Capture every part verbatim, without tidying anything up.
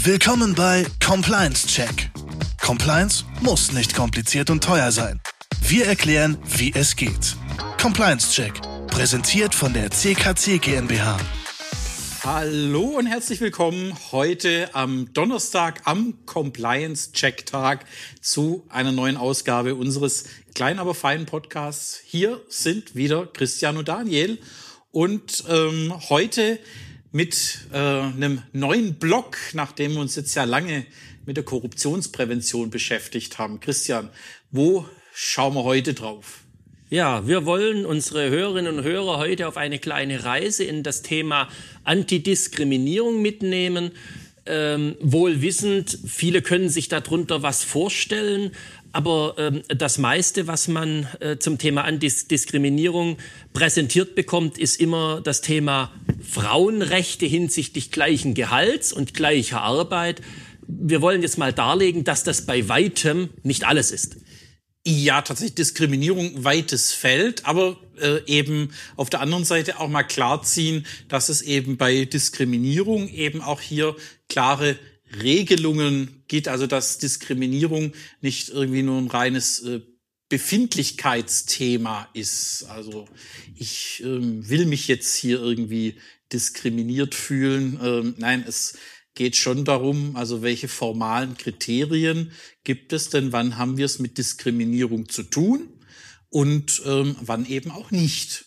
Willkommen bei Compliance Check. Compliance muss nicht kompliziert und teuer sein. Wir erklären, wie es geht. Compliance Check, präsentiert von der C K C GmbH. Hallo und herzlich willkommen heute am Donnerstag am Compliance Check Tag zu einer neuen Ausgabe unseres kleinen, aber feinen Podcasts. Hier sind wieder Christian und Daniel und ähm, heute mit äh, einem neuen Blog, nachdem wir uns jetzt ja lange mit der Korruptionsprävention beschäftigt haben. Christian, wo schauen wir heute drauf? Ja, wir wollen unsere Hörerinnen und Hörer heute auf eine kleine Reise in das Thema Antidiskriminierung mitnehmen. Ähm, wohl wissend, viele können sich darunter was vorstellen, aber ähm, das meiste, was man äh, zum Thema Antidiskriminierung präsentiert bekommt, ist immer das Thema Frauenrechte hinsichtlich gleichen Gehalts und gleicher Arbeit. Wir wollen jetzt mal darlegen, dass das bei weitem nicht alles ist. Ja, tatsächlich Diskriminierung weites Feld, aber äh, eben auf der anderen Seite auch mal klarziehen, dass es eben bei Diskriminierung eben auch hier klare Regelungen gibt, also dass Diskriminierung nicht irgendwie nur ein reines äh, Befindlichkeitsthema ist. Also ich ähm, will mich jetzt hier irgendwie diskriminiert fühlen. Ähm, nein, es geht schon darum, also welche formalen Kriterien gibt es denn, wann haben wir es mit Diskriminierung zu tun und ähm, wann eben auch nicht.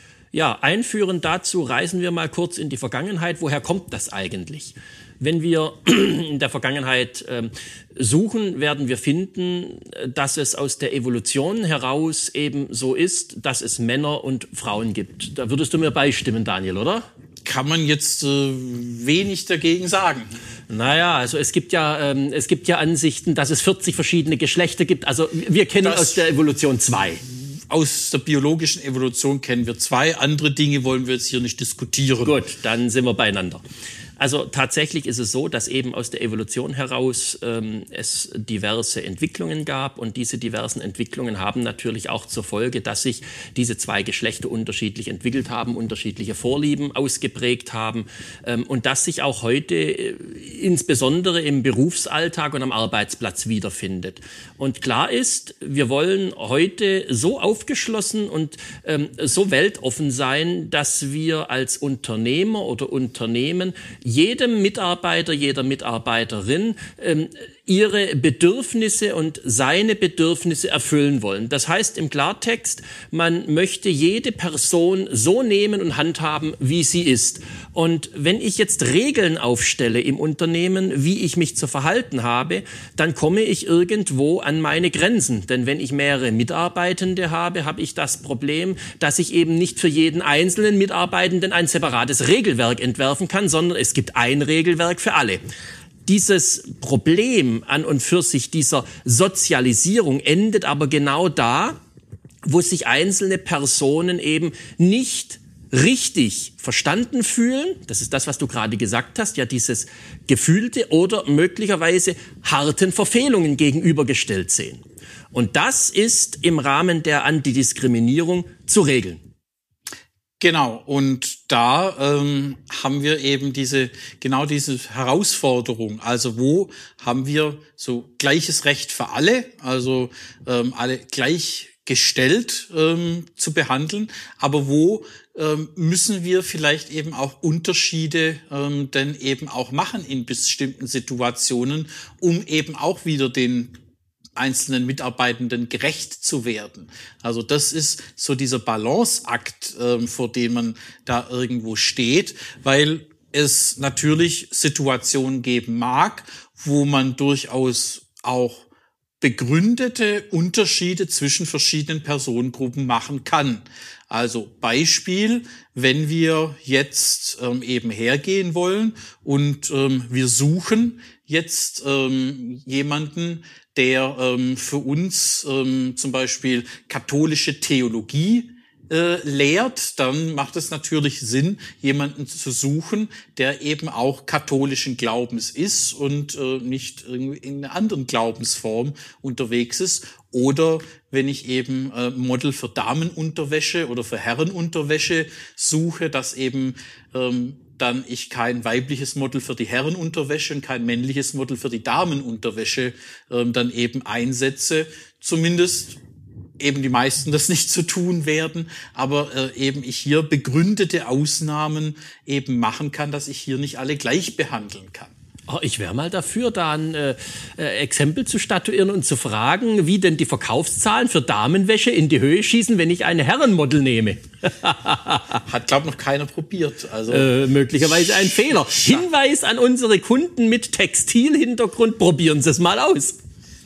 Ja, einführend dazu reisen wir mal kurz in die Vergangenheit. Woher kommt das eigentlich? Wenn wir in der Vergangenheit äh, suchen, werden wir finden, dass es aus der Evolution heraus eben so ist, dass es Männer und Frauen gibt. Da würdest du mir beistimmen, Daniel, oder? Kann man jetzt äh, wenig dagegen sagen. Naja, also es gibt ja ähm, es gibt ja Ansichten, dass es vierzig verschiedene Geschlechter gibt. Also wir kennen das aus der Evolution zwei. Aus der biologischen Evolution kennen wir zwei. Andere Dinge wollen wir jetzt hier nicht diskutieren. Gut, dann sind wir beieinander. Also tatsächlich ist es so, dass eben aus der Evolution heraus ähm, es diverse Entwicklungen gab und diese diversen Entwicklungen haben natürlich auch zur Folge, dass sich diese zwei Geschlechter unterschiedlich entwickelt haben, unterschiedliche Vorlieben ausgeprägt haben ähm, und dass sich auch heute äh, insbesondere im Berufsalltag und am Arbeitsplatz wiederfindet. Und klar ist, wir wollen heute so aufgeschlossen und ähm, so weltoffen sein, dass wir als Unternehmer oder Unternehmen jedem Mitarbeiter, jeder Mitarbeiterin ähm, ihre Bedürfnisse und seine Bedürfnisse erfüllen wollen. Das heißt im Klartext, man möchte jede Person so nehmen und handhaben, wie sie ist. Und wenn ich jetzt Regeln aufstelle im Unternehmen, wie ich mich zu verhalten habe, dann komme ich irgendwo an meine Grenzen. Denn wenn ich mehrere Mitarbeitende habe, habe ich das Problem, dass ich eben nicht für jeden einzelnen Mitarbeitenden ein separates Regelwerk entwerfen kann, sondern es gibt ein Regelwerk für alle. Dieses Problem an und für sich dieser Sozialisierung endet aber genau da, wo sich einzelne Personen eben nicht richtig verstanden fühlen. Das ist das, was du gerade gesagt hast, ja, dieses gefühlte oder möglicherweise harten Verfehlungen gegenübergestellt sehen. Und das ist im Rahmen der Antidiskriminierung zu regeln. Genau, und da ähm, haben wir eben diese genau diese Herausforderung. Also wo haben wir so gleiches Recht für alle, also ähm, alle gleichgestellt ähm, zu behandeln, aber wo ähm, müssen wir vielleicht eben auch Unterschiede ähm, denn eben auch machen in bestimmten Situationen, um eben auch wieder den einzelnen Mitarbeitenden gerecht zu werden. Also das ist so dieser Balanceakt, ähm, vor dem man da irgendwo steht, weil es natürlich Situationen geben mag, wo man durchaus auch begründete Unterschiede zwischen verschiedenen Personengruppen machen kann. Also Beispiel, wenn wir jetzt ähm, eben hergehen wollen und ähm, wir suchen jetzt ähm, jemanden, der ähm, für uns ähm, zum Beispiel katholische Theologie äh, lehrt, dann macht es natürlich Sinn, jemanden zu suchen, der eben auch katholischen Glaubens ist und äh, nicht irgendwie in einer anderen Glaubensform unterwegs ist. Oder wenn ich eben äh, Model für Damenunterwäsche oder für Herrenunterwäsche suche, dass eben ähm, dann ich kein weibliches Model für die Herrenunterwäsche und kein männliches Model für die Damenunterwäsche ähm, dann eben einsetze. Zumindest eben die meisten das nicht zu tun werden, aber äh, eben ich hier begründete Ausnahmen eben machen kann, dass ich hier nicht alle gleich behandeln kann. Oh, ich wäre mal dafür, da ein äh, äh, Exempel zu statuieren und zu fragen, wie denn die Verkaufszahlen für Damenwäsche in die Höhe schießen, wenn ich eine Herrenmodel nehme. Hat, glaube ich, noch keiner probiert. Also äh, möglicherweise ein Fehler. Hinweis an unsere Kunden mit Textilhintergrund, probieren Sie es mal aus.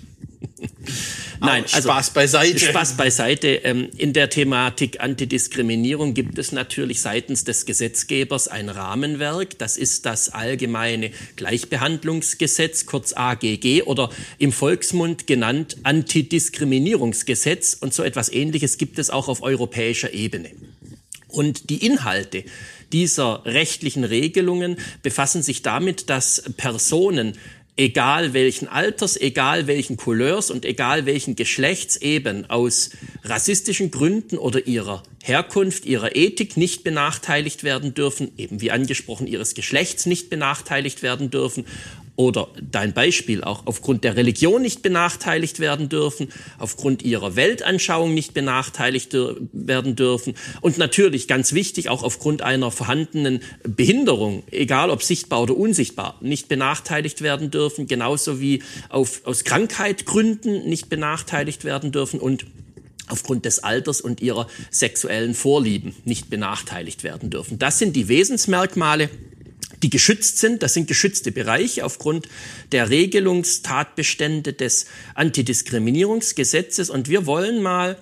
Nein, also Spaß beiseite. Spaß beiseite. In der Thematik Antidiskriminierung gibt es natürlich seitens des Gesetzgebers ein Rahmenwerk. Das ist das allgemeine Gleichbehandlungsgesetz, kurz A G G, oder im Volksmund genannt Antidiskriminierungsgesetz. Und so etwas Ähnliches gibt es auch auf europäischer Ebene. Und die Inhalte dieser rechtlichen Regelungen befassen sich damit, dass Personen, egal welchen Alters, egal welchen Couleurs und egal welchen Geschlechts eben aus rassistischen Gründen oder ihrer Herkunft, ihrer Ethik nicht benachteiligt werden dürfen, eben wie angesprochen ihres Geschlechts nicht benachteiligt werden dürfen oder dein Beispiel auch aufgrund der Religion nicht benachteiligt werden dürfen, aufgrund ihrer Weltanschauung nicht benachteiligt werden dürfen und natürlich ganz wichtig auch aufgrund einer vorhandenen Behinderung, egal ob sichtbar oder unsichtbar, nicht benachteiligt werden dürfen, genauso wie auf, aus Krankheitgründen nicht benachteiligt werden dürfen und aufgrund des Alters und ihrer sexuellen Vorlieben nicht benachteiligt werden dürfen. Das sind die Wesensmerkmale, die geschützt sind. Das sind geschützte Bereiche aufgrund der Regelungstatbestände des Antidiskriminierungsgesetzes. Und wir wollen mal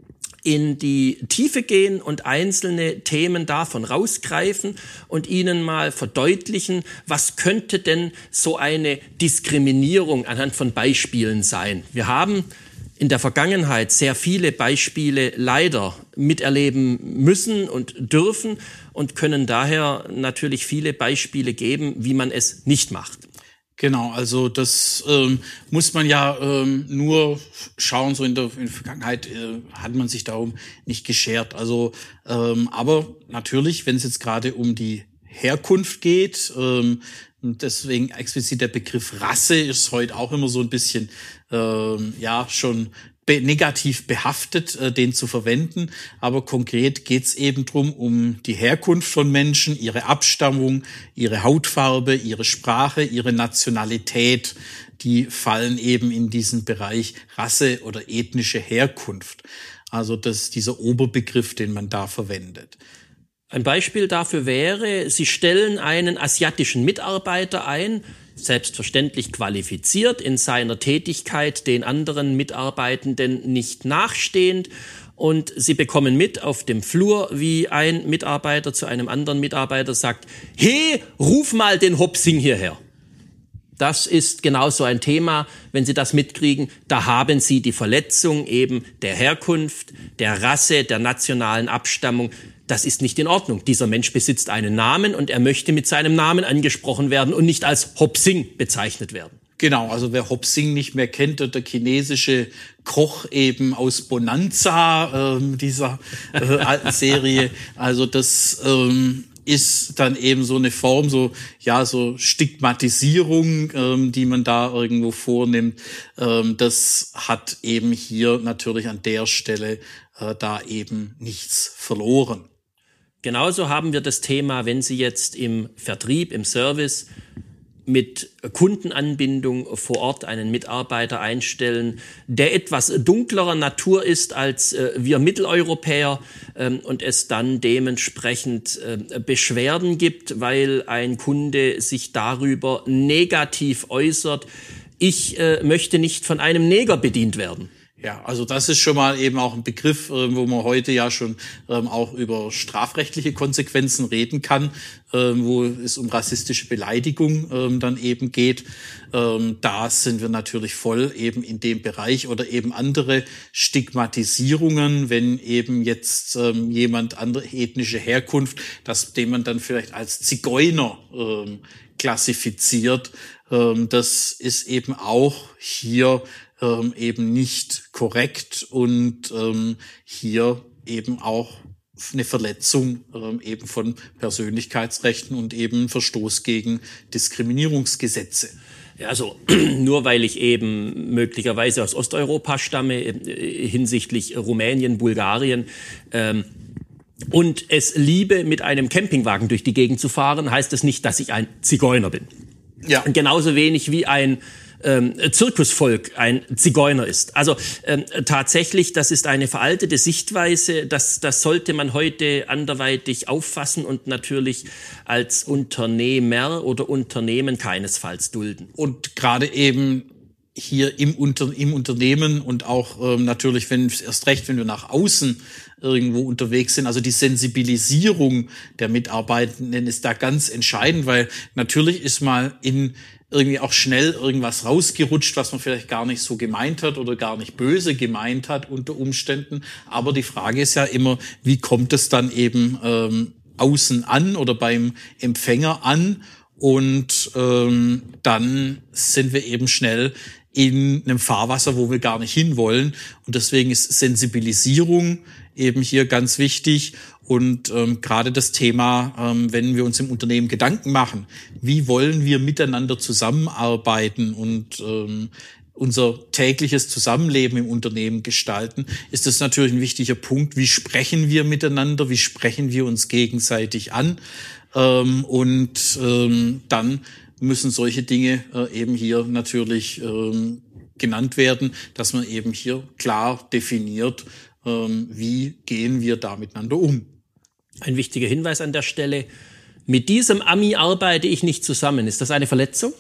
in die Tiefe gehen und einzelne Themen davon rausgreifen und Ihnen mal verdeutlichen, was könnte denn so eine Diskriminierung anhand von Beispielen sein. Wir haben in der Vergangenheit sehr viele Beispiele leider miterleben müssen und dürfen und können daher natürlich viele Beispiele geben, wie man es nicht macht. Genau, also das ähm, muss man ja ähm, nur schauen, so in der, in der Vergangenheit äh, hat man sich darum nicht geschert. Also, ähm, aber natürlich, wenn es jetzt gerade um die Herkunft geht, ähm, deswegen explizit der Begriff Rasse ist heute auch immer so ein bisschen ähm, ja schon be- negativ behaftet, äh, den zu verwenden. Aber konkret geht's eben drum um die Herkunft von Menschen, ihre Abstammung, ihre Hautfarbe, ihre Sprache, ihre Nationalität. Die fallen eben in diesen Bereich Rasse oder ethnische Herkunft. Also das ist dieser Oberbegriff, den man da verwendet. Ein Beispiel dafür wäre, Sie stellen einen asiatischen Mitarbeiter ein, selbstverständlich qualifiziert in seiner Tätigkeit, den anderen Mitarbeitenden nicht nachstehend, und Sie bekommen mit auf dem Flur, wie ein Mitarbeiter zu einem anderen Mitarbeiter sagt: Hey, ruf mal den Hopsing hierher. Das ist genauso ein Thema, wenn Sie das mitkriegen. Da haben Sie die Verletzung eben der Herkunft, der Rasse, der nationalen Abstammung. Das ist nicht in Ordnung. Dieser Mensch besitzt einen Namen und er möchte mit seinem Namen angesprochen werden und nicht als Hopsing bezeichnet werden. Genau, also wer Hopsing nicht mehr kennt, der chinesische Koch eben aus Bonanza, ähm, dieser äh, alten Serie, also das ähm, ist dann eben so eine Form, so ja so Stigmatisierung, ähm, die man da irgendwo vornimmt. Ähm, das hat eben hier natürlich an der Stelle äh, da eben nichts verloren. Genauso haben wir das Thema, wenn Sie jetzt im Vertrieb, im Service mit Kundenanbindung vor Ort einen Mitarbeiter einstellen, der etwas dunklerer Natur ist als äh, wir Mitteleuropäer, ähm, und es dann dementsprechend äh, Beschwerden gibt, weil ein Kunde sich darüber negativ äußert: Ich äh, möchte nicht von einem Neger bedient werden. Ja, also das ist schon mal eben auch ein Begriff, wo man heute ja schon ähm, auch über strafrechtliche Konsequenzen reden kann, ähm, wo es um rassistische Beleidigung ähm, dann eben geht. Ähm, da sind wir natürlich voll eben in dem Bereich, oder eben andere Stigmatisierungen, wenn eben jetzt ähm, jemand andere ethnische Herkunft, das, den man dann vielleicht als Zigeuner ähm, klassifiziert, ähm, das ist eben auch hier Ähm, eben nicht korrekt und ähm, hier eben auch eine Verletzung ähm, eben von Persönlichkeitsrechten und eben Verstoß gegen Diskriminierungsgesetze. Ja, also nur weil ich eben möglicherweise aus Osteuropa stamme, äh, hinsichtlich Rumänien, Bulgarien, ähm, und es liebe, mit einem Campingwagen durch die Gegend zu fahren, heißt das nicht, dass ich ein Zigeuner bin. Ja. Und genauso wenig wie ein ähm, Zirkusvolk ein Zigeuner ist. Also ähm, tatsächlich, das ist eine veraltete Sichtweise, das, das sollte man heute anderweitig auffassen und natürlich als Unternehmer oder Unternehmen keinesfalls dulden. Und gerade eben hier im, Unter im Unternehmen und auch ähm, natürlich, wenn erst recht, wenn wir nach außen irgendwo unterwegs sind, also die Sensibilisierung der Mitarbeitenden ist da ganz entscheidend, weil natürlich ist mal in irgendwie auch schnell irgendwas rausgerutscht, was man vielleicht gar nicht so gemeint hat oder gar nicht böse gemeint hat unter Umständen. Aber die Frage ist ja immer, wie kommt es dann eben ähm, außen an oder beim Empfänger an? Und ähm, dann sind wir eben schnell in einem Fahrwasser, wo wir gar nicht hinwollen. Und deswegen ist Sensibilisierung eben hier ganz wichtig. Und ähm, gerade das Thema, ähm, wenn wir uns im Unternehmen Gedanken machen, wie wollen wir miteinander zusammenarbeiten und ähm, unser tägliches Zusammenleben im Unternehmen gestalten, ist das natürlich ein wichtiger Punkt. Wie sprechen wir miteinander? Wie sprechen wir uns gegenseitig an? Ähm, und ähm, dann müssen solche Dinge äh, eben hier natürlich ähm, genannt werden, dass man eben hier klar definiert, ähm, wie gehen wir da miteinander um. Ein wichtiger Hinweis an der Stelle: Mit diesem Ami arbeite ich nicht zusammen. Ist das eine Verletzung?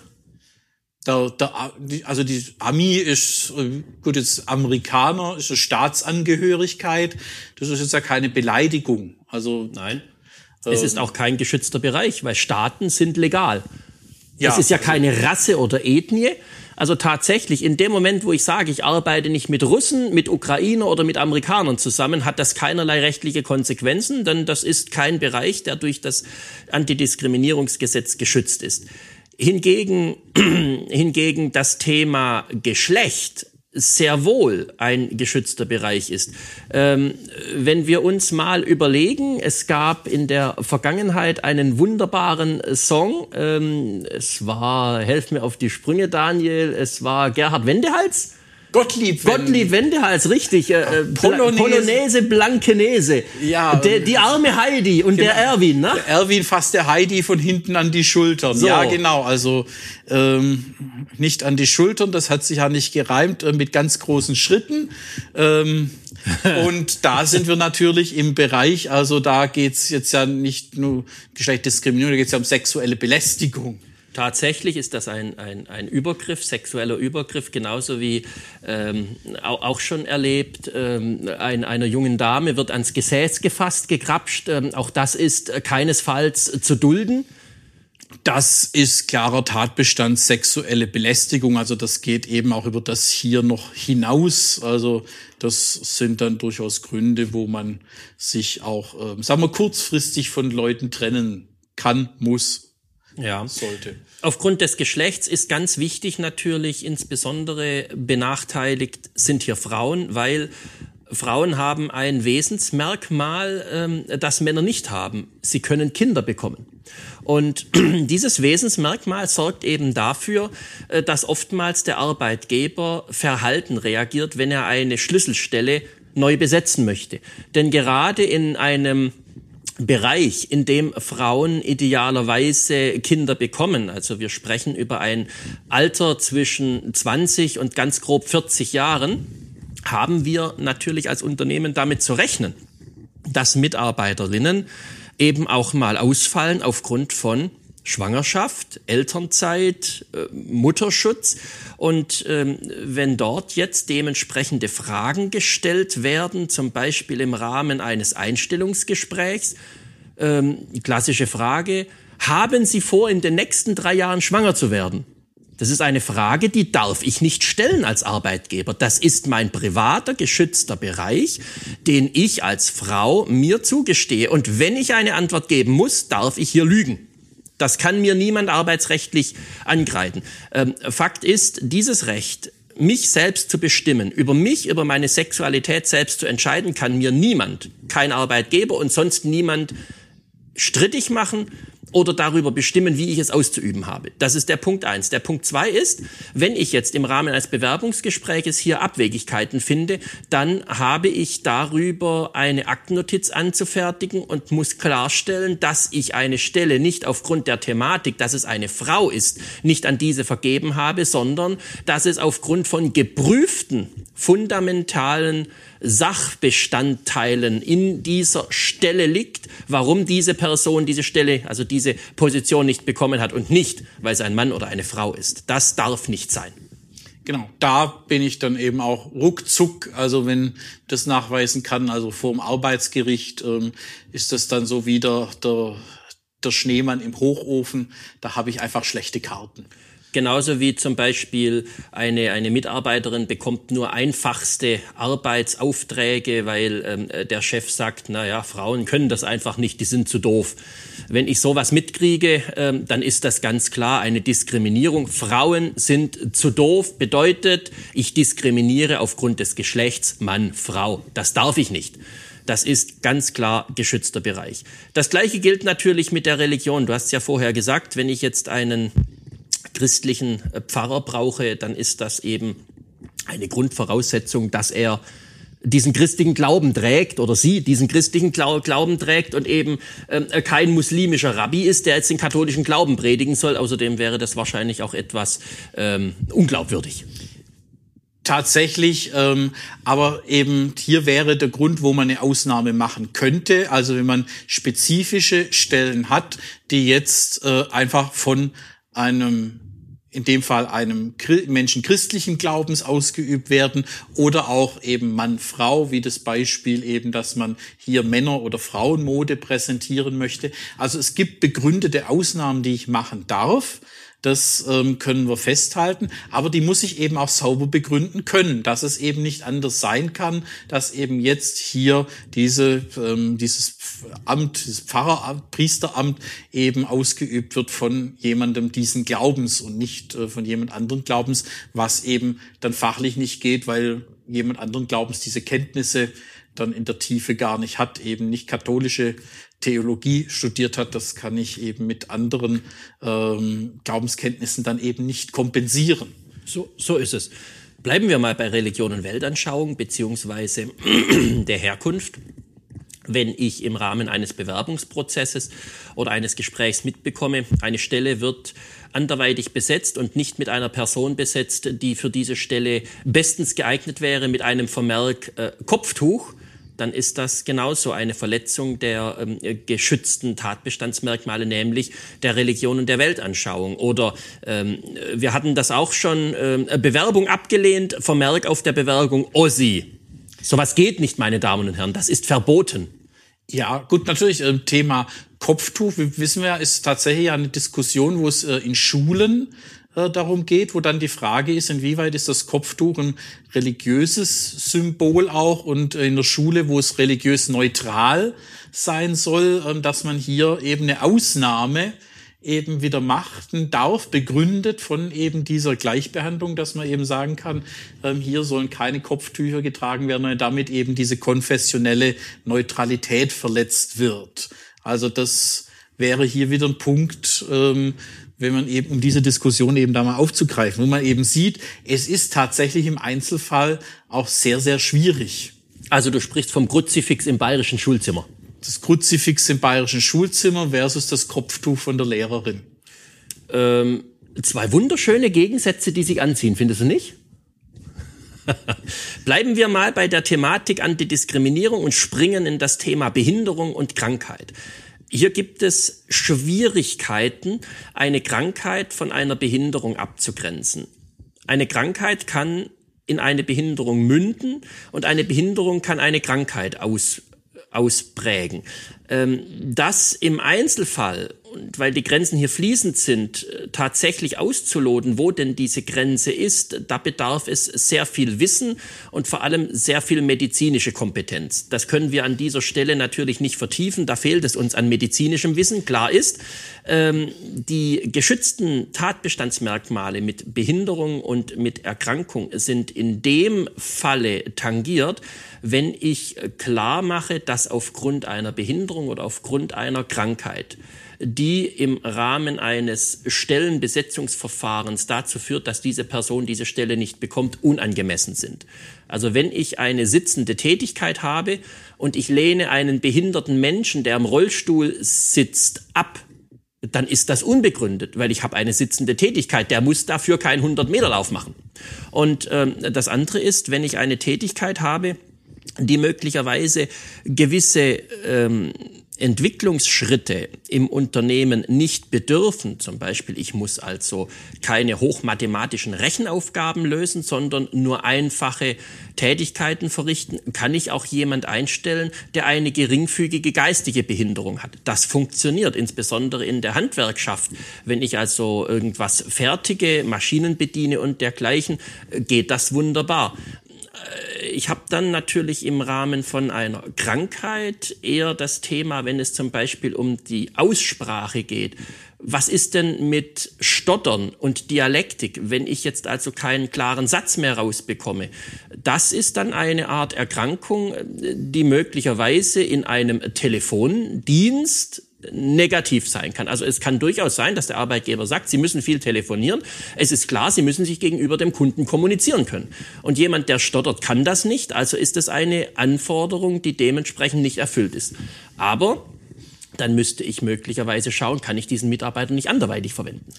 Der, der, also die Ami ist, gut, jetzt Amerikaner, ist eine Staatsangehörigkeit. Das ist jetzt ja keine Beleidigung. Also nein, ähm, es ist auch kein geschützter Bereich, weil Staaten sind legal. Ja, es ist ja also keine Rasse oder Ethnie. Also tatsächlich, in dem Moment, wo ich sage, ich arbeite nicht mit Russen, mit Ukrainer oder mit Amerikanern zusammen, hat das keinerlei rechtliche Konsequenzen, denn das ist kein Bereich, der durch das Antidiskriminierungsgesetz geschützt ist. Hingegen, hingegen das Thema Geschlecht sehr wohl ein geschützter Bereich ist. Ähm, wenn wir uns mal überlegen, es gab in der Vergangenheit einen wunderbaren Song, ähm, es war, helf mir auf die Sprünge, Daniel, es war Gerhard Wendehals. Gottlieb Wendehals. Gottlieb Wendehals, richtig. Äh, Polonaise. Polonaise Blankenese. Ja. Der, die arme Heidi und Genau. der Erwin, ne? Der Erwin fasst der Heidi von hinten an die Schultern. So. Ja, genau. Also ähm, nicht an die Schultern, das hat sich ja nicht gereimt, äh, mit ganz großen Schritten. Ähm, und da sind wir natürlich im Bereich, also da geht's jetzt ja nicht nur Geschlechtsdiskriminierung, da geht's ja um sexuelle Belästigung. Tatsächlich ist das ein, ein, ein Übergriff, sexueller Übergriff, genauso wie ähm, auch, auch schon erlebt, ähm, ein, einer jungen Dame wird ans Gesäß gefasst, gegrapscht. Ähm, auch das ist äh, keinesfalls zu dulden. Das ist klarer Tatbestand sexuelle Belästigung, also das geht eben auch über das hier noch hinaus. Also das sind dann durchaus Gründe, wo man sich auch, ähm, sagen wir, kurzfristig von Leuten trennen kann, muss. Ja. Sollte. Aufgrund des Geschlechts ist ganz wichtig natürlich, insbesondere benachteiligt sind hier Frauen, weil Frauen haben ein Wesensmerkmal, ähm, das Männer nicht haben. Sie können Kinder bekommen. Und dieses Wesensmerkmal sorgt eben dafür, äh, dass oftmals der Arbeitgeber verhalten reagiert, wenn er eine Schlüsselstelle neu besetzen möchte. Denn gerade in einem Bereich, in dem Frauen idealerweise Kinder bekommen. Also wir sprechen über ein Alter zwischen zwanzig und ganz grob vierzig Jahren, haben wir natürlich als Unternehmen damit zu rechnen, dass Mitarbeiterinnen eben auch mal ausfallen aufgrund von Schwangerschaft, Elternzeit, äh, Mutterschutz. Und ähm, wenn dort jetzt dementsprechende Fragen gestellt werden, zum Beispiel im Rahmen eines Einstellungsgesprächs, ähm, die klassische Frage: Haben Sie vor, in den nächsten drei Jahren schwanger zu werden? Das ist eine Frage, die darf ich nicht stellen als Arbeitgeber. Das ist mein privater, geschützter Bereich, den ich als Frau mir zugestehe. Und wenn ich eine Antwort geben muss, darf ich hier lügen. Das kann mir niemand arbeitsrechtlich angreifen. Ähm, Fakt ist, dieses Recht mich selbst zu bestimmen, über mich, über meine Sexualität selbst zu entscheiden, kann mir niemand, kein Arbeitgeber und sonst niemand strittig machen oder darüber bestimmen, wie ich es auszuüben habe. Das ist der Punkt eins. Der Punkt zwei ist, wenn ich jetzt im Rahmen eines Bewerbungsgespräches hier Abwegigkeiten finde, dann habe ich darüber eine Aktennotiz anzufertigen und muss klarstellen, dass ich eine Stelle nicht aufgrund der Thematik, dass es eine Frau ist, nicht an diese vergeben habe, sondern dass es aufgrund von geprüften, fundamentalen Sachbestandteilen in dieser Stelle liegt, warum diese Person diese Stelle, also diese Position nicht bekommen hat und nicht, weil es ein Mann oder eine Frau ist. Das darf nicht sein. Genau, da bin ich dann eben auch ruckzuck, also wenn das nachweisen kann, also vor dem Arbeitsgericht ähm, ist das dann so wie der, der, der Schneemann im Hochofen, da habe ich einfach schlechte Karten. Genauso wie zum Beispiel eine, eine Mitarbeiterin bekommt nur einfachste Arbeitsaufträge, weil ähm, der Chef sagt, na ja, Frauen können das einfach nicht, die sind zu doof. Wenn ich sowas mitkriege, ähm, dann ist das ganz klar eine Diskriminierung. Frauen sind zu doof, bedeutet, ich diskriminiere aufgrund des Geschlechts Mann, Frau. Das darf ich nicht. Das ist ganz klar geschützter Bereich. Das Gleiche gilt natürlich mit der Religion. Du hast ja vorher gesagt, wenn ich jetzt einen christlichen Pfarrer brauche, dann ist das eben eine Grundvoraussetzung, dass er diesen christlichen Glauben trägt oder sie diesen christlichen Glauben trägt und eben äh, kein muslimischer Rabbi ist, der jetzt den katholischen Glauben predigen soll. Außerdem wäre das wahrscheinlich auch etwas ähm, unglaubwürdig. Tatsächlich, ähm, aber eben hier wäre der Grund, wo man eine Ausnahme machen könnte. Also wenn man spezifische Stellen hat, die jetzt äh, einfach von einem, in dem Fall einem Menschen christlichen Glaubens ausgeübt werden oder auch eben Mann, Frau, wie das Beispiel eben, dass man hier Männer- oder Frauenmode präsentieren möchte. Also es gibt begründete Ausnahmen, die ich machen darf. Das ähm, können wir festhalten, aber die muss ich eben auch sauber begründen können, dass es eben nicht anders sein kann, dass eben jetzt hier diese ähm, dieses Amt, dieses Pfarreramt, Priesteramt eben ausgeübt wird von jemandem diesen Glaubens und nicht äh, von jemand anderen Glaubens, was eben dann fachlich nicht geht, weil jemand anderen Glaubens diese Kenntnisse dann in der Tiefe gar nicht hat, eben nicht katholische Theologie studiert hat, das kann ich eben mit anderen ähm, Glaubenskenntnissen dann eben nicht kompensieren. So, so ist es. Bleiben wir mal bei Religion und Weltanschauung beziehungsweise der Herkunft. Wenn ich im Rahmen eines Bewerbungsprozesses oder eines Gesprächs mitbekomme, eine Stelle wird anderweitig besetzt und nicht mit einer Person besetzt, die für diese Stelle bestens geeignet wäre, mit einem Vermerk äh, Kopftuch, dann ist das genauso eine Verletzung der ähm, geschützten Tatbestandsmerkmale, nämlich der Religion und der Weltanschauung. Oder ähm, wir hatten das auch schon, ähm, Bewerbung abgelehnt, Vermerk auf der Bewerbung Ossi. Sowas geht nicht, meine Damen und Herren, das ist verboten. Ja, gut, natürlich, äh, Thema Kopftuch, wie wissen wir, ist tatsächlich eine Diskussion, wo es äh, in Schulen äh, darum geht, wo dann die Frage ist, inwieweit ist das Kopftuch ein religiöses Symbol auch und äh, in der Schule, wo es religiös neutral sein soll, äh, dass man hier eben eine Ausnahme eben wieder machen darf, begründet von eben dieser Gleichbehandlung, dass man eben sagen kann, ähm, hier sollen keine Kopftücher getragen werden, weil damit eben diese konfessionelle Neutralität verletzt wird. Also das wäre hier wieder ein Punkt, ähm, wenn man eben, um diese Diskussion eben da mal aufzugreifen, wo man eben sieht, es ist tatsächlich im Einzelfall auch sehr, sehr schwierig. Also du sprichst vom Kruzifix im bayerischen Schulzimmer. Das Kruzifix im bayerischen Schulzimmer versus das Kopftuch von der Lehrerin. Ähm, zwei wunderschöne Gegensätze, die sich anziehen, findest du nicht? Bleiben wir mal bei der Thematik Antidiskriminierung und springen in das Thema Behinderung und Krankheit. Hier gibt es Schwierigkeiten, eine Krankheit von einer Behinderung abzugrenzen. Eine Krankheit kann in eine Behinderung münden und eine Behinderung kann eine Krankheit aus ausprägen. Das im Einzelfall, und weil die Grenzen hier fließend sind, tatsächlich auszuloten, wo denn diese Grenze ist, da bedarf es sehr viel Wissen und vor allem sehr viel medizinische Kompetenz. Das können wir an dieser Stelle natürlich nicht vertiefen, da fehlt es uns an medizinischem Wissen. Klar ist, die geschützten Tatbestandsmerkmale mit Behinderung und mit Erkrankung sind in dem Falle tangiert, wenn ich klar mache, dass aufgrund einer Behinderung oder aufgrund einer Krankheit, die im Rahmen eines Stellenbesetzungsverfahrens dazu führt, dass diese Person diese Stelle nicht bekommt, unangemessen sind. Also wenn ich eine sitzende Tätigkeit habe und ich lehne einen behinderten Menschen, der im Rollstuhl sitzt, ab, dann ist das unbegründet, weil ich habe eine sitzende Tätigkeit. Der muss dafür keinen hundert-Meter-Lauf machen. Und ähm, das andere ist, wenn ich eine Tätigkeit habe, die möglicherweise gewisse ähm, Entwicklungsschritte im Unternehmen nicht bedürfen. Zum Beispiel, ich muss also keine hochmathematischen Rechenaufgaben lösen, sondern nur einfache Tätigkeiten verrichten. Kann ich auch jemand einstellen, der eine geringfügige geistige Behinderung hat. Das funktioniert, insbesondere in der Handwerkschaft. Wenn ich also irgendwas fertige, Maschinen bediene und dergleichen, geht das wunderbar. Ich habe dann natürlich im Rahmen von einer Krankheit eher das Thema, wenn es zum Beispiel um die Aussprache geht. Was ist denn mit Stottern und Dialektik, wenn ich jetzt also keinen klaren Satz mehr rausbekomme? Das ist dann eine Art Erkrankung, die möglicherweise in einem Telefondienst negativ sein kann. Also es kann durchaus sein, dass der Arbeitgeber sagt, Sie müssen viel telefonieren. Es ist klar, Sie müssen sich gegenüber dem Kunden kommunizieren können. Und jemand, der stottert, kann das nicht. Also ist es eine Anforderung, die dementsprechend nicht erfüllt ist. Aber dann müsste ich möglicherweise schauen, kann ich diesen Mitarbeiter nicht anderweitig verwenden.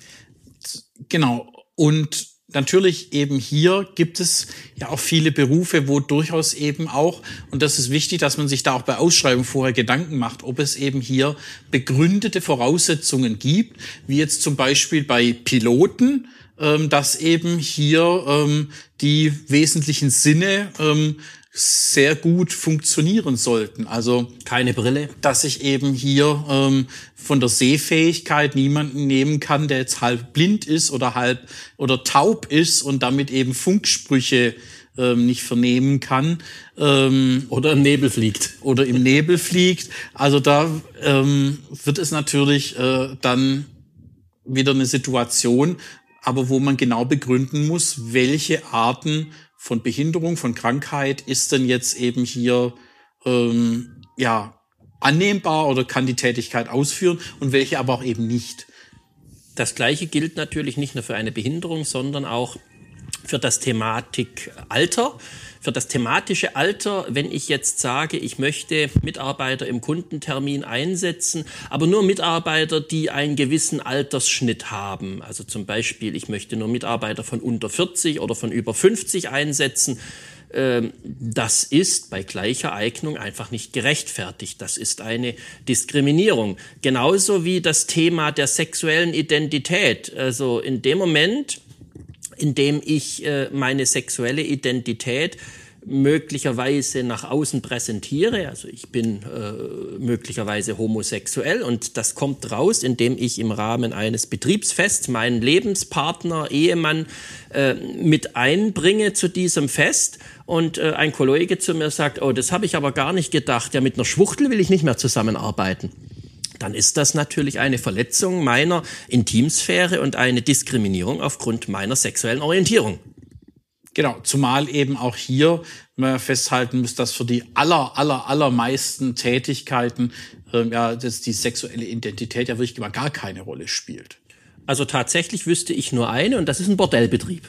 Genau. Und natürlich eben hier gibt es ja auch viele Berufe, wo durchaus eben auch, und das ist wichtig, dass man sich da auch bei Ausschreibungen vorher Gedanken macht, ob es eben hier begründete Voraussetzungen gibt, wie jetzt zum Beispiel bei Piloten, ähm, dass eben hier ähm, die wesentlichen Sinne ähm, sehr gut funktionieren sollten. Also keine Brille. Dass ich eben hier ähm, von der Sehfähigkeit niemanden nehmen kann, der jetzt halb blind ist oder halb oder taub ist und damit eben Funksprüche ähm, nicht vernehmen kann. Ähm, oder im Nebel fliegt. Oder im Nebel fliegt. Also da ähm, wird es natürlich äh, dann wieder eine Situation, aber wo man genau begründen muss, welche Arten von Behinderung, von Krankheit ist denn jetzt eben hier ähm, ja annehmbar oder kann die Tätigkeit ausführen und welche aber auch eben nicht. Das Gleiche gilt natürlich nicht nur für eine Behinderung, sondern auch für das Thematik Alter. Für das thematische Alter, wenn ich jetzt sage, ich möchte Mitarbeiter im Kundentermin einsetzen, aber nur Mitarbeiter, die einen gewissen Altersschnitt haben. Also zum Beispiel, ich möchte nur Mitarbeiter von unter vierzig oder von über fünfzig einsetzen. Das ist bei gleicher Eignung einfach nicht gerechtfertigt. Das ist eine Diskriminierung. Genauso wie das Thema der sexuellen Identität. Also in dem Moment, in dem ich äh, meine sexuelle Identität möglicherweise nach außen präsentiere, also ich bin äh, möglicherweise homosexuell und das kommt raus, indem ich im Rahmen eines Betriebsfests meinen Lebenspartner, Ehemann äh, mit einbringe zu diesem Fest und äh, ein Kollege zu mir sagt, oh, das habe ich aber gar nicht gedacht, ja, mit einer Schwuchtel will ich nicht mehr zusammenarbeiten. Dann ist das natürlich eine Verletzung meiner Intimsphäre und eine Diskriminierung aufgrund meiner sexuellen Orientierung. Genau, zumal eben auch hier man festhalten muss, dass für die aller, aller, allermeisten Tätigkeiten äh, ja, dass die sexuelle Identität ja wirklich gar keine Rolle spielt. Also tatsächlich wüsste ich nur eine und das ist ein Bordellbetrieb.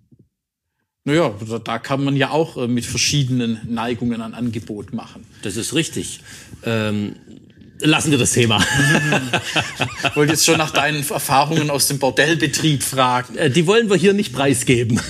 Naja, da kann man ja auch äh, mit verschiedenen Neigungen ein Angebot machen. Das ist richtig. Ähm Lassen wir das Thema. Ich wollte jetzt schon nach deinen Erfahrungen aus dem Bordellbetrieb fragen. Die wollen wir hier nicht preisgeben.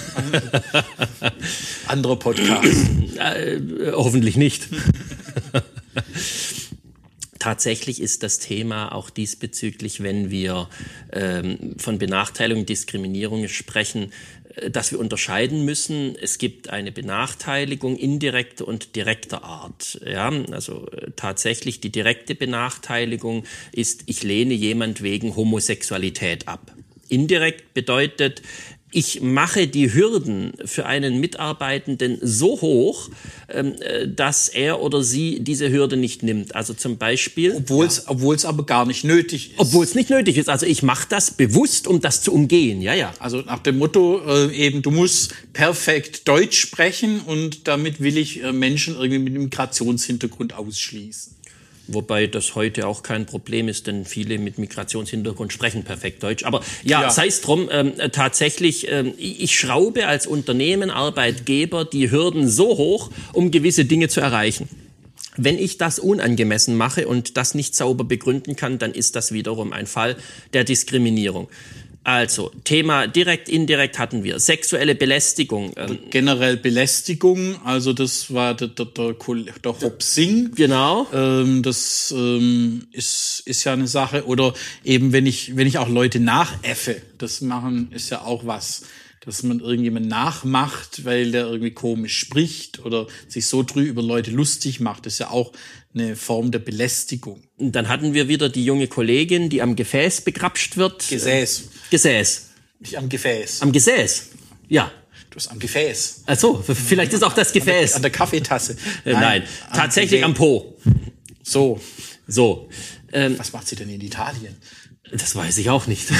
Anderer Podcast. Äh, hoffentlich nicht. Tatsächlich ist das Thema auch diesbezüglich, wenn wir ähm, von Benachteiligung, Diskriminierung sprechen, äh, dass wir unterscheiden müssen. Es gibt eine Benachteiligung indirekter und direkter Art. Ja? Also äh, tatsächlich die direkte Benachteiligung ist, ich lehne jemand wegen Homosexualität ab. Indirekt bedeutet, ich mache die Hürden für einen Mitarbeitenden so hoch, dass er oder sie diese Hürde nicht nimmt. Also zum Beispiel... Obwohl es ja. obwohl es aber gar nicht nötig ist. Obwohl es nicht nötig ist. Also ich mache das bewusst, um das zu umgehen. Ja, ja. Also nach dem Motto, äh, eben, du musst perfekt Deutsch sprechen und damit will ich äh, Menschen irgendwie mit Migrationshintergrund ausschließen. Wobei das heute auch kein Problem ist, denn viele mit Migrationshintergrund sprechen perfekt Deutsch. Aber ja, ja. sei es drum, ähm, tatsächlich, ähm, ich schraube als Unternehmen, Arbeitgeber die Hürden so hoch, um gewisse Dinge zu erreichen. Wenn ich das unangemessen mache und das nicht sauber begründen kann, dann ist das wiederum ein Fall der Diskriminierung. Also, Thema direkt, indirekt hatten wir. Sexuelle Belästigung. Ähm, Generell Belästigung, also das war der, der, der, der Hopsing. Genau. Ähm, das ähm, ist, ist ja eine Sache. Oder eben, wenn ich, wenn ich auch Leute nachäffe, das machen ist ja auch was. Dass man irgendjemand nachmacht, weil der irgendwie komisch spricht oder sich so drüber über Leute lustig macht, ist ja auch eine Form der Belästigung. Und dann hatten wir wieder die junge Kollegin, die am Gefäß begrapscht wird. Gesäß. Gesäß. Nicht am Gefäß. Am Gesäß? Ja. Du bist am Gefäß. Ach so, vielleicht ist auch das Gefäß. An der, an der Kaffeetasse. Nein, Nein. Am tatsächlich am Po. So. So. Ähm, Was macht sie denn in Italien? Das weiß ich auch nicht.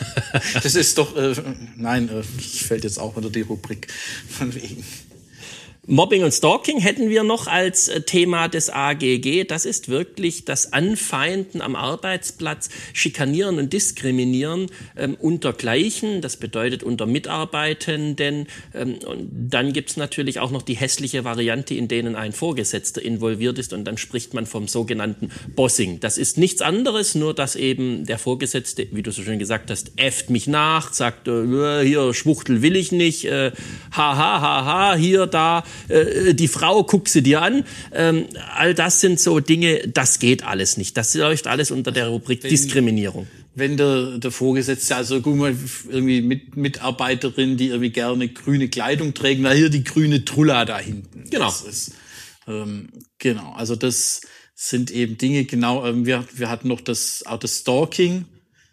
Das ist doch, äh, nein, äh, fällt jetzt auch unter die Rubrik von wegen. Mobbing und Stalking hätten wir noch als Thema des A G G. Das ist wirklich das Anfeinden am Arbeitsplatz, Schikanieren und Diskriminieren ähm, unter Gleichen. Das bedeutet unter Mitarbeitenden. Ähm, und dann gibt's natürlich auch noch die hässliche Variante, in denen ein Vorgesetzter involviert ist. Und dann spricht man vom sogenannten Bossing. Das ist nichts anderes, nur dass eben der Vorgesetzte, wie du so schön gesagt hast, äfft mich nach, sagt, äh, hier, Schwuchtel will ich nicht, äh, ha, ha, ha, ha, hier, da, die Frau, guck sie dir an. Ähm, all das sind so Dinge, das geht alles nicht. Das läuft alles unter der Rubrik wenn, Diskriminierung. Wenn der, der Vorgesetzte, also guck mal, irgendwie mit, Mitarbeiterin, die irgendwie gerne grüne Kleidung trägt, na hier die grüne Trulla da hinten. Genau. Das ist, ähm, genau, also das sind eben Dinge, genau, ähm, wir, wir hatten noch das, auch das Stalking.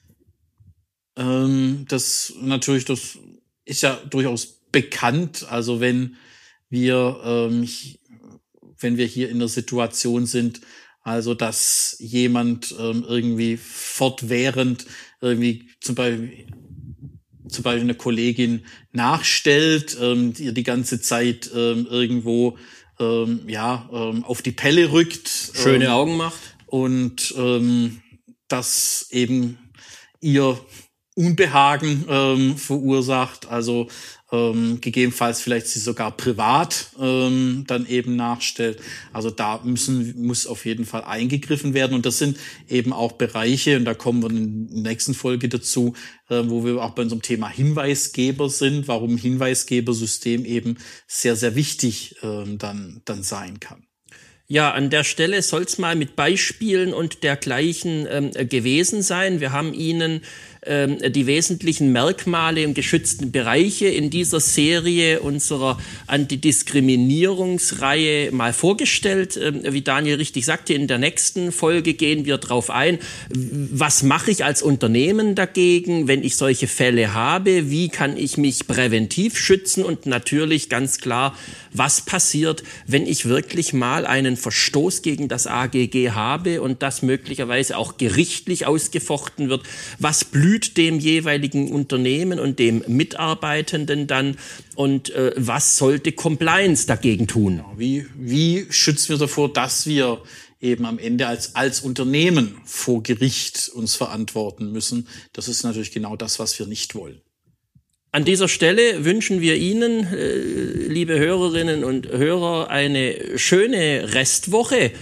Ähm, das natürlich, das ist ja durchaus bekannt, also wenn wir, ähm, wenn wir hier in der Situation sind, also dass jemand ähm, irgendwie fortwährend irgendwie zum Beispiel, zum Beispiel eine Kollegin nachstellt, ähm, ihr die ganze Zeit ähm, irgendwo ähm, ja ähm, auf die Pelle rückt, schöne ähm, Augen macht und ähm, das eben ihr Unbehagen ähm, verursacht, also ähm, gegebenenfalls vielleicht sie sogar privat ähm, dann eben nachstellt. Also da müssen muss auf jeden Fall eingegriffen werden und das sind eben auch Bereiche und da kommen wir in der nächsten Folge dazu, äh, wo wir auch bei unserem Thema Hinweisgeber sind, warum Hinweisgebersystem eben sehr sehr wichtig ähm, dann dann sein kann. Ja, an der Stelle soll's mal mit Beispielen und dergleichen ähm, gewesen sein. Wir haben Ihnen ähm, die wesentlichen Merkmale im geschützten Bereiche in dieser Serie unserer Antidiskriminierungsreihe mal vorgestellt. Ähm, wie Daniel richtig sagte, in der nächsten Folge gehen wir drauf ein, was mache ich als Unternehmen dagegen, wenn ich solche Fälle habe, wie kann ich mich präventiv schützen und natürlich ganz klar, was passiert, wenn ich wirklich mal einen Verstoß gegen das A G G habe und das möglicherweise auch gerichtlich ausgefochten wird. Was blüht dem jeweiligen Unternehmen und dem Mitarbeitenden dann und äh, was sollte Compliance dagegen tun? Wie, wie schützen wir davor, dass wir eben am Ende als, als Unternehmen vor Gericht uns verantworten müssen? Das ist natürlich genau das, was wir nicht wollen. An dieser Stelle wünschen wir Ihnen, äh, liebe Hörerinnen und Hörer, eine schöne Restwoche.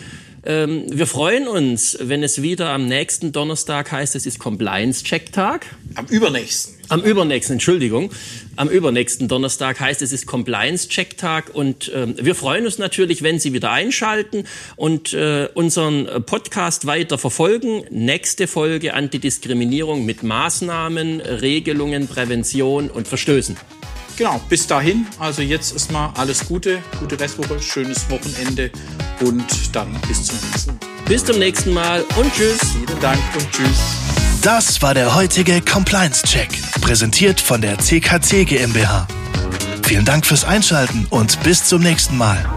Ähm, wir freuen uns, wenn es wieder am nächsten Donnerstag heißt, es ist Compliance-Check-Tag. Am übernächsten. Am übernächsten, Entschuldigung. Am übernächsten Donnerstag heißt es ist Compliance-Check-Tag und äh, wir freuen uns natürlich, wenn Sie wieder einschalten und äh, unseren Podcast weiter verfolgen. Nächste Folge Antidiskriminierung mit Maßnahmen, Regelungen, Prävention und Verstößen. Genau, bis dahin. Also jetzt erstmal alles Gute, gute Restwoche, schönes Wochenende und dann bis zum nächsten Mal. Bis zum nächsten Mal und tschüss. Vielen Dank und tschüss. Das war der heutige Compliance-Check, präsentiert von der C K C GmbH. Vielen Dank fürs Einschalten und bis zum nächsten Mal.